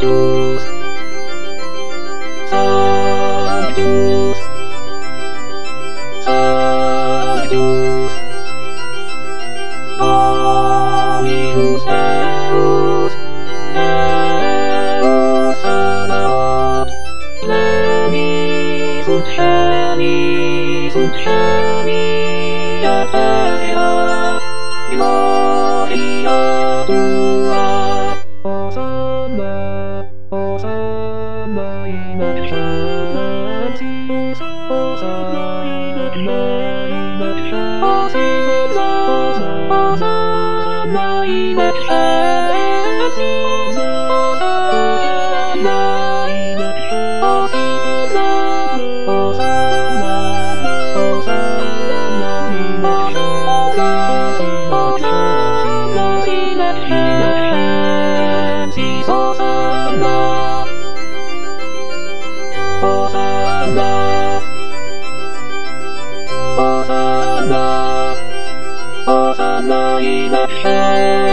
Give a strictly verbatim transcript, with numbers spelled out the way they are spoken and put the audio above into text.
Sanctus, Sanctus, Sanctus, Dominus Deus, Deus Sabaoth, Pleni sunt Celi, sunt Celi et terra, gloria tua. Hosanna, Hosanna in excelsis, Hosanna in excelsis, Hosanna in excelsis, Hosanna in excelsis, Hosanna, Hosanna in excelsis, in excelsis, Hosanna, Hosanna, Hosanna, Hosanna in excelsis.